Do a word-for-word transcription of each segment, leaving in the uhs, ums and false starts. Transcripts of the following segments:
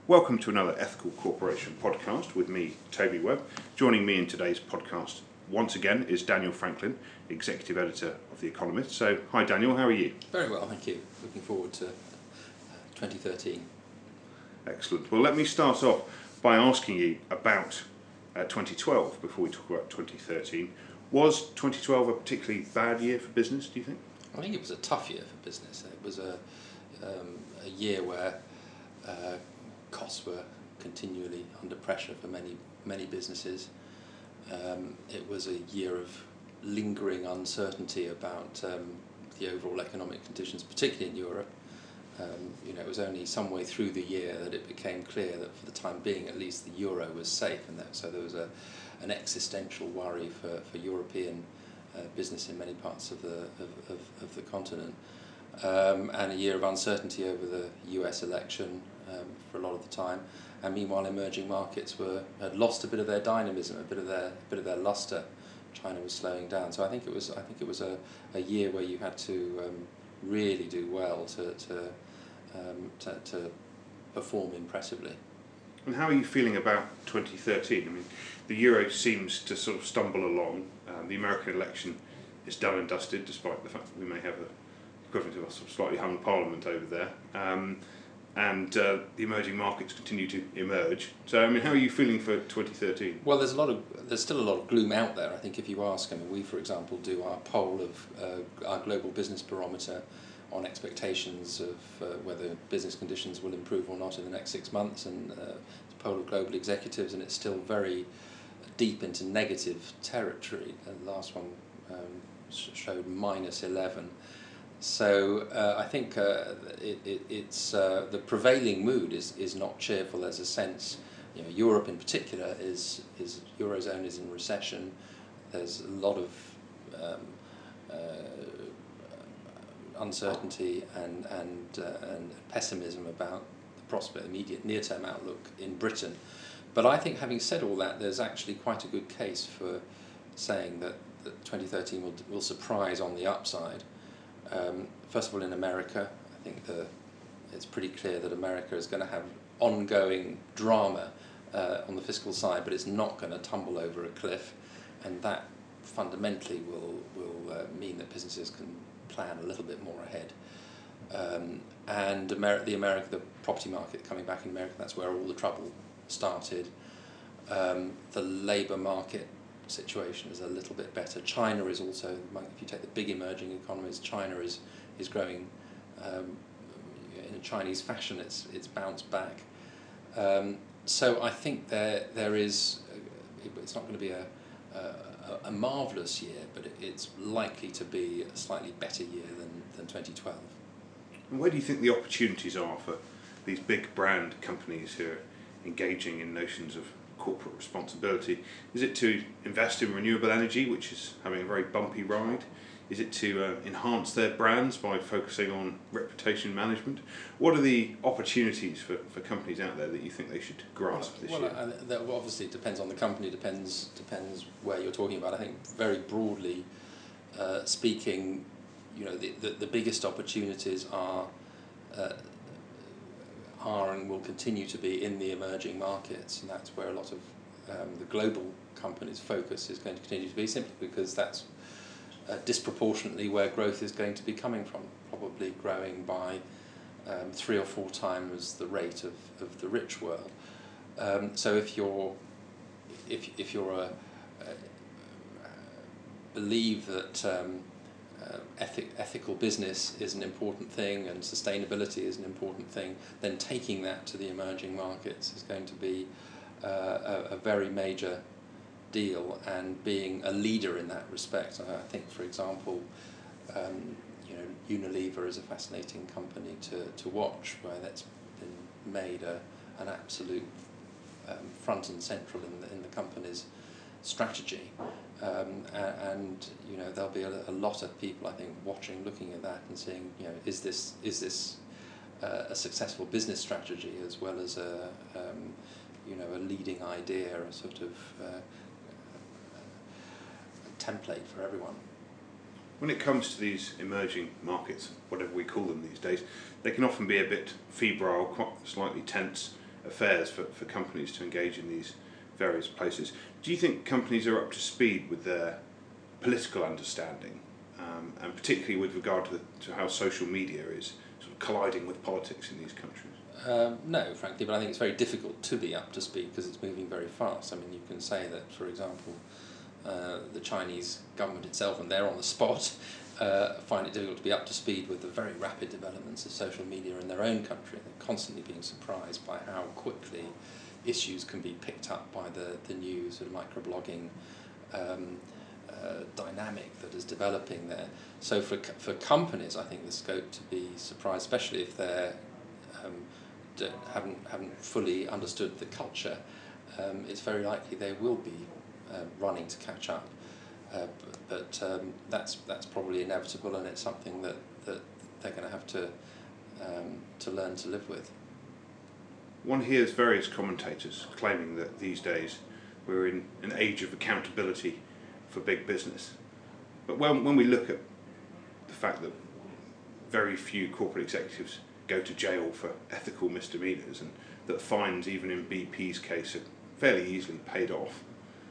Welcome to another Ethical Corporation podcast with me, Toby Webb. Joining me in today's podcast once again is Daniel Franklin, Executive Editor of The Economist. So, hi Daniel, how are you? Very well, thank you. Looking forward to uh, twenty thirteen. Excellent. Well, let me start off by asking you about uh, twenty twelve before we talk about twenty thirteen. Was twenty twelve a particularly bad year for business, do you think? I think it was a tough year for business. It was a, um, a year where uh, costs were continually under pressure for many many businesses. Um, it was a year of lingering uncertainty about um, the overall economic conditions, particularly in Europe. Um, you know, it was only some way through the year that it became clear that for the time being, at least, the euro was safe, and that, so there was a an existential worry for, for European uh, business in many parts of the of, of, of the continent, um, and a year of uncertainty over the U S election um, for a lot of the time. And meanwhile, emerging markets were had lost a bit of their dynamism, a bit of their a bit of their luster. China was slowing down, so I think it was I think it was a, a year where you had to um, really do well to to, um, to to perform impressively. And how are you feeling about twenty thirteen? I mean, the euro seems to sort of stumble along. Um, the American election is done and dusted, despite the fact that we may have a equivalent of a sort of slightly hung parliament over there. Um, and uh, the emerging markets continue to emerge. So, I mean, how are you feeling for twenty thirteen? Well, there's a lot of there's still a lot of gloom out there. I think if you ask, I mean, we, for example, do our poll of uh, our global business barometer on expectations of uh, whether business conditions will improve or not in the next six months, and uh, it's a poll of global executives, and it's still very deep into negative territory. The last one um, showed minus eleven. So uh, I think uh, it, it, it's uh, the prevailing mood is, is not cheerful. There's a sense, you know, Europe in particular is is Eurozone is in recession. There's a lot of um, uh, uncertainty and and uh, and pessimism about the prospect, immediate near-term outlook in Britain. But I think, having said all that, there's actually quite a good case for saying that, that twenty thirteen will will surprise on the upside. Um, first of all, in America, I think the, it's pretty clear that America is going to have ongoing drama uh, on the fiscal side, but it's not going to tumble over a cliff, and that fundamentally will will uh, mean that businesses can plan a little bit more ahead. Um, and Ameri- the America, the property market coming back in America, that's where all the trouble started. Um, the labour market situation is a little bit better. China is also, if you take the big emerging economies, China is is growing um, in a Chinese fashion. It's it's bounced back. Um, so I think there there is. It's not going to be a a, a marvelous year, but it, it's likely to be a slightly better year than than twenty twelve. And where do you think the opportunities are for these big brand companies who are engaging in notions of corporate responsibility? Is it to invest in renewable energy, which is having a very bumpy ride? Is it to uh, enhance their brands by focusing on reputation management? What are the opportunities for, for companies out there that you think they should grasp well, this well, year? Uh, that obviously depends on the company, depends depends where you're talking about. I think very broadly uh, speaking, you know, the, the, the biggest opportunities are uh, are and will continue to be in the emerging markets, and that's where a lot of um, the global companies' focus is going to continue to be, simply because that's uh, disproportionately where growth is going to be coming from, probably growing by um, three or four times the rate of, of the rich world. Um, so if you're if if you're a, a believe that um, Uh, ethic, ethical business is an important thing and sustainability is an important thing, then taking that to the emerging markets is going to be uh, a, a very major deal, and being a leader in that respect. I think, for example, um, you know, Unilever is a fascinating company to, to watch, where that's been made a, an absolute um, front and central in the, in the company's strategy. Um, and, and you know, there'll be a, a lot of people, I think, watching, looking at that and saying, you know, is this is this uh, a successful business strategy as well as a um, you know a leading idea, a sort of uh, a template for everyone. When it comes to these emerging markets, whatever we call them these days, they can often be a bit febrile, quite slightly tense affairs for, for companies to engage in these various places. Do you think companies are up to speed with their political understanding, um, and particularly with regard to, the, to how social media is sort of colliding with politics in these countries? Um, no, frankly, but I think it's very difficult to be up to speed because it's moving very fast. I mean, you can say that, for example, uh, the Chinese government itself, and they're on the spot, uh, find it difficult to be up to speed with the very rapid developments of social media in their own country. They're constantly being surprised by how quickly issues can be picked up by the, the new sort of microblogging um, uh, dynamic that is developing there. So for for companies, I think there's scope to be surprised, especially if they're um, haven't haven't fully understood the culture. Um, it's very likely they will be uh, running to catch up, uh, but, but um, that's that's probably inevitable, and it's something that, that they're going to have to um, to learn to live with. One hears various commentators claiming that these days we're in an age of accountability for big business, but when when we look at the fact that very few corporate executives go to jail for ethical misdemeanours, and that fines, even in B P's case, are fairly easily paid off.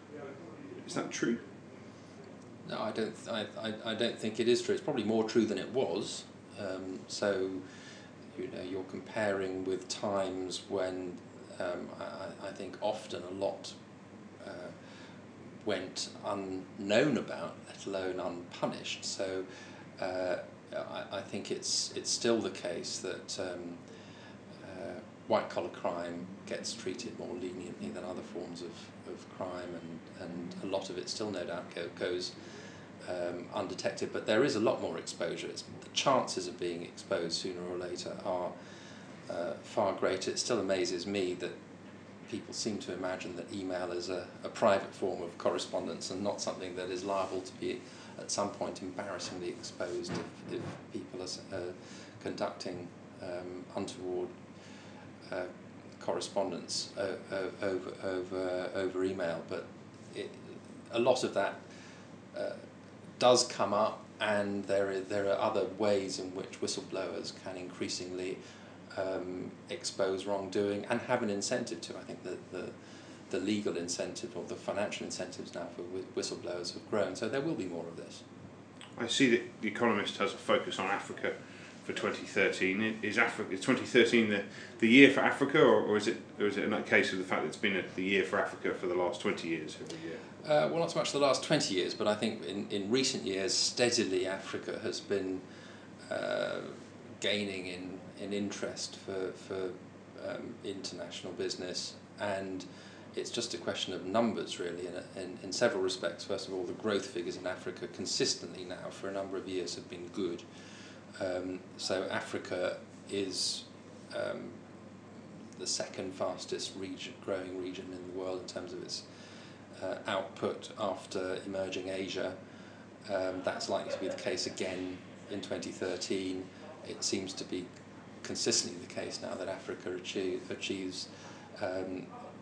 Is that true? No, I don't. I, I, I don't think it is true. It's probably more true than it was. Um, so, you know, you're comparing with times when um, I, I think often a lot uh, went unknown about, let alone unpunished. So. Uh, I, I think it's it's still the case that um, uh, white collar crime gets treated more leniently than other forms of, of crime, and, and a lot of it still no doubt go, goes um, undetected, but there is a lot more exposure. It's, the chances of being exposed sooner or later are uh, far greater. It still amazes me that people seem to imagine that email is a, a private form of correspondence and not something that is liable to be at some point embarrassingly exposed if, if people are uh, conducting um, untoward uh, correspondence o- o- over over over email. But it, a lot of that uh, does come up, and there are, there are other ways in which whistleblowers can increasingly um, expose wrongdoing and have an incentive to. I think that the the legal incentive or the financial incentives now for whistleblowers have grown, so there will be more of this. I see that The Economist has a focus on Africa for twenty thirteen. Is Africa is twenty thirteen the, the year for Africa, or, or is it or is it a case of the fact that it's been a, the year for Africa for the last twenty years every year? Uh, well, not so much the last twenty years, but I think in, in recent years steadily Africa has been uh, gaining in, in interest for, for um, international business, and it's just a question of numbers, really, in, in, in several respects. First of all, the growth figures in Africa consistently now for a number of years have been good. Um, so Africa is um, the second fastest region, growing region in the world in terms of its uh, output after emerging Asia. Um, that's likely to be the case again in twenty thirteen. It seems to be consistently the case now that Africa achieve, achieves um,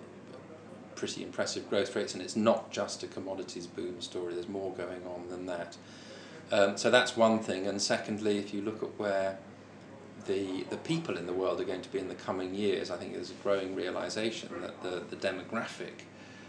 pretty impressive growth rates, and it's not just a commodities boom story. There's more going on than that. Um, so that's one thing. And secondly, if you look at where the the people in the world are going to be in the coming years, I think there's a growing realization that the, the demographic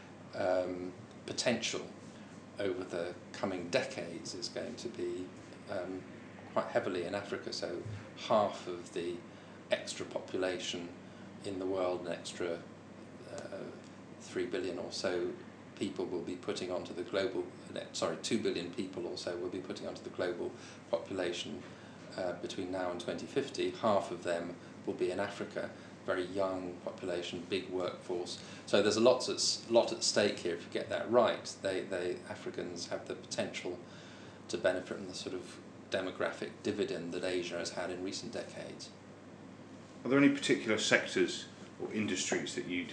um, potential over the coming decades is going to be um, quite heavily in Africa. So half of the extra population in the world, an extra uh, three billion or so people will be putting onto the global, sorry, two billion people or so will be putting onto the global population uh, between now and twenty fifty. Half of them will be in Africa, very young population, big workforce. So there's a lot at, lot at stake here. If you get that right, they, they Africans have the potential to benefit from the sort of demographic dividend that Asia has had in recent decades. Are there any particular sectors or industries that you'd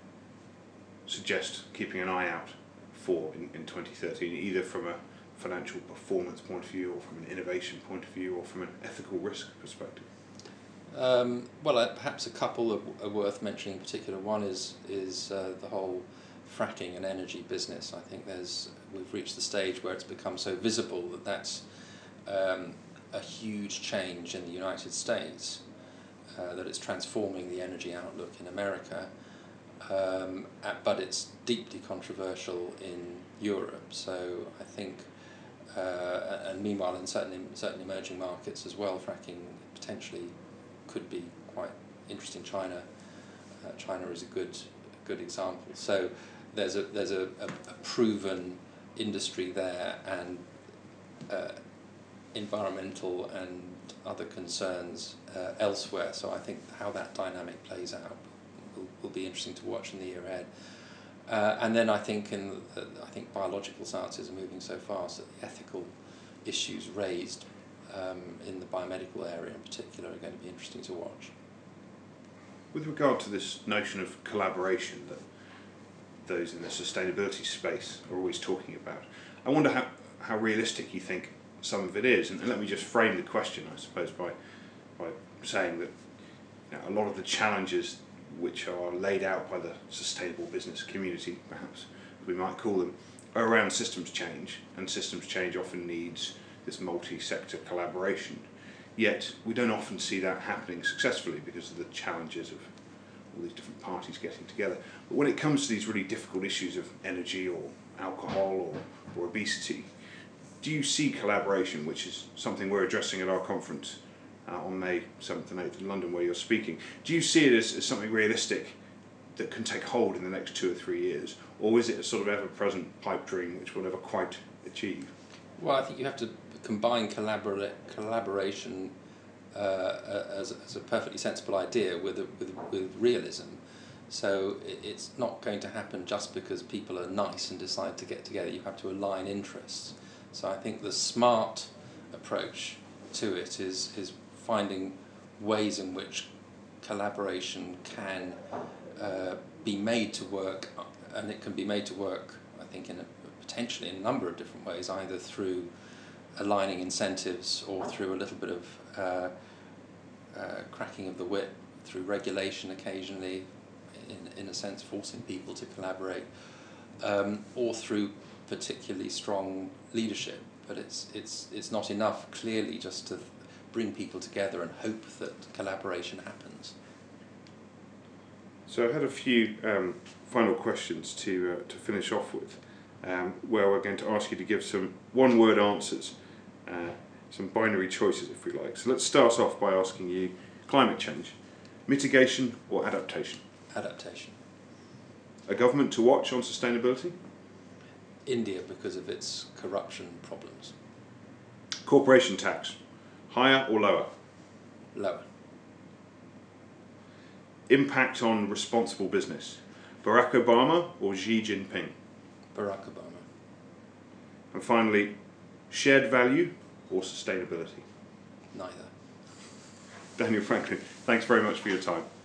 suggest keeping an eye out for in, in twenty thirteen, either from a financial performance point of view, or from an innovation point of view, or from an ethical risk perspective? Um, well, uh, perhaps a couple are, are worth mentioning in particular. One is is uh, the whole fracking and energy business. I think there's we've reached the stage where it's become so visible that that's um, a huge change in the United States. uh, that it's transforming the energy outlook in America, um, at, but it's deeply controversial in Europe. So I think, uh, and meanwhile in certain, certain emerging markets as well, fracking potentially could be quite interesting. China, uh, China is a good, good example. So there's a there's a, a, a proven industry there, and uh, environmental and other concerns uh, elsewhere. So I think how that dynamic plays out will, will be interesting to watch in the year ahead. Uh, and then I think in uh, I think biological sciences are moving so fast that the ethical issues raised um, in the biomedical area in particular are going to be interesting to watch. With regard to this notion of collaboration that those in the sustainability space are always talking about, I wonder how, how realistic you think some of it is. And, and let me just frame the question, I suppose, by by saying that, you know, a lot of the challenges which are laid out by the sustainable business community, perhaps we might call them, are around systems change, and systems change often needs this multi-sector collaboration. Yet we don't often see that happening successfully because of the challenges of all these different parties getting together. But when it comes to these really difficult issues of energy or alcohol or, or obesity, do you see collaboration, which is something we're addressing at our conference uh, on May seventh and eighth in London where you're speaking, do you see it as, as something realistic that can take hold in the next two or three years? Or is it a sort of ever-present pipe dream which we'll never quite achieve? Well, I think you have to combine collabora- collaboration uh, as, as a perfectly sensible idea with, a, with, with realism. So it's not going to happen just because people are nice and decide to get together. You have to align interests. So I think the smart approach to it is is finding ways in which collaboration can uh, be made to work, and it can be made to work, I think, in a, potentially in a number of different ways, either through aligning incentives or through a little bit of uh, uh, cracking of the whip, through regulation occasionally, in, in a sense forcing people to collaborate, um, or through particularly strong leadership. But it's it's it's not enough, clearly, just to bring people together and hope that collaboration happens. So I had a few um, final questions to uh, to finish off with, um, where we're going to ask you to give some one-word answers, uh, some binary choices, if we like. So let's start off by asking you: climate change, mitigation or adaptation? Adaptation. A government to watch on sustainability? India, because of its corruption problems. Corporation tax, higher or lower? Lower. Impact on responsible business, Barack Obama or Xi Jinping? Barack Obama. And finally, shared value or sustainability? Neither. Daniel Franklin, thanks very much for your time.